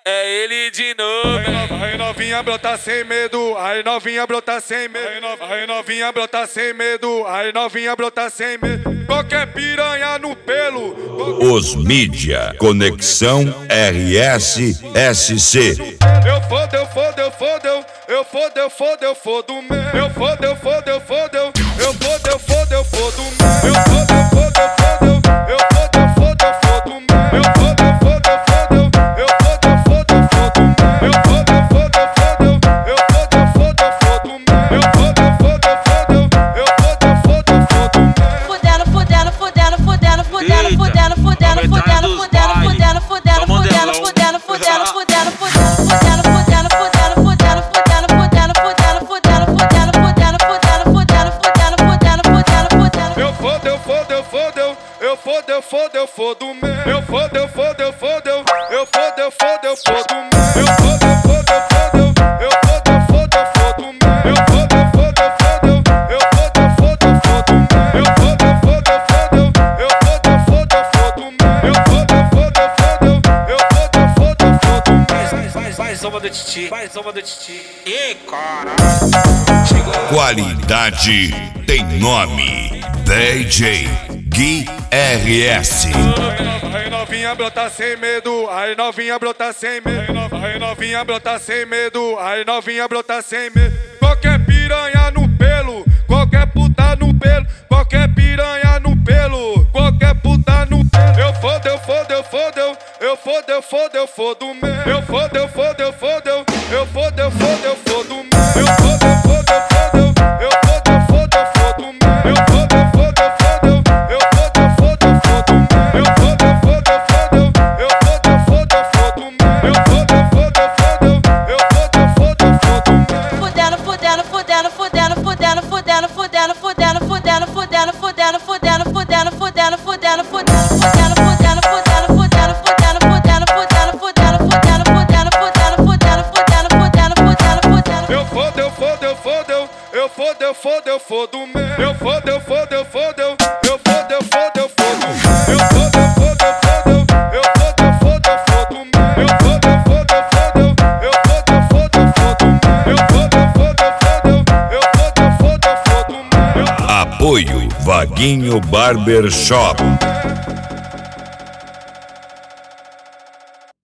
É ele de novo. Aí novinha brota sem medo, aí novinha brota sem medo. Aí novinha brota sem medo, aí novinha brota sem medo. Qualquer piranha no pelo. Os mídia, Conexão RS-SC. Eu fodo mesmo. Eu fodo mesmo. Eu fodo mesmo. Eu fodo Mais uma do Titi. E caralho. Qualidade tem nome. DJ Gui RS. Aí novinha brota sem medo, aí novinha brota sem medo. Aí novinha brota sem medo, aí novinha brota sem medo. Qualquer piranha no pelo, qualquer puta no pelo, qualquer piranha no pelo, qualquer puta no pelo. Eu fodo mesmo. Eu fodo mesmo. Eu fodo mesmo. Apoio Vaguinho Barbershop.